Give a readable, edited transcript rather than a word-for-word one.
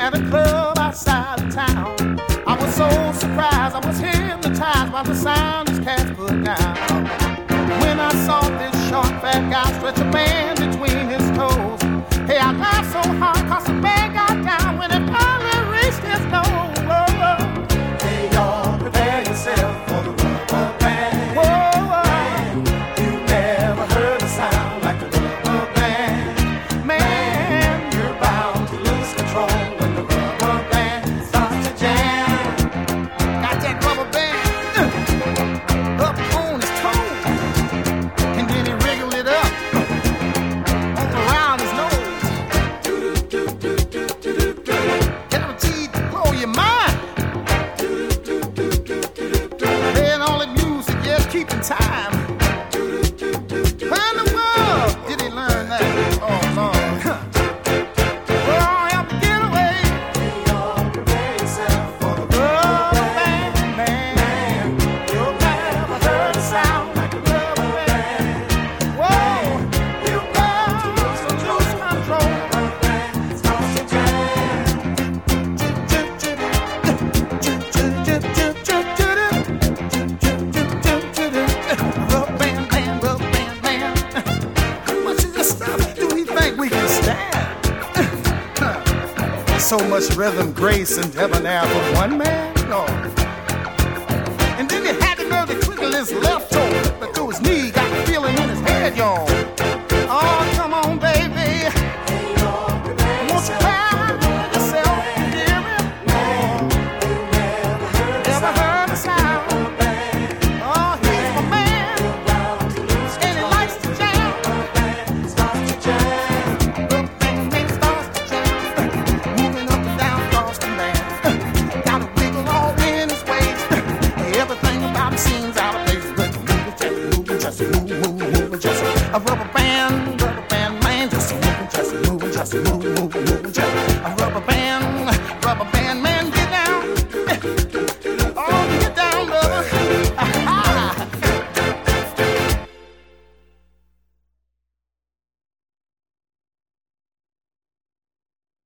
at a club outside of town. I was so surprised, I was hypnotized by the sound this cat put down. When I saw this short, fat guy stretch a band between his toes, hey, I laughed so hard, cause the band got down when it finally reached his nose. Hey, y'all, prepare yourself for the rubber band. Whoa, you never heard a sound like the rubber band. Man, you're bound to lose control when the rubber band starts to jam. Got that rubber band up on his toe, and then he wriggled it up around his nose. Guaranteed to blow your mind. Playing all the music, yeah, keeping time. Where in the world did he learn that? Oh, Lord. We're all out to get away. Prepare yourself for the rubber band, man. You'll never heard a sound like a rubber band. Whoa, you got to lose control. Rubber band starts to jam. Rubber band, man, rubber band, man. How much of this stuff do we think we can stand? So much rhythm, grace, and debonair for one man? No. And then he had the nerve to twiddle his left toe, but through his knee, got the feeling in his head, y'all. Oh, come on, baby. Won't you cry yourself, hear me? Never heard a sound. Oh, he's my man, and he likes to jam. Rubber band starts to jam, moving up and down across the land. Got a wiggle all in his waist. Everything about him seems out of place, but moving, just moving, just a rubber band man, just moving,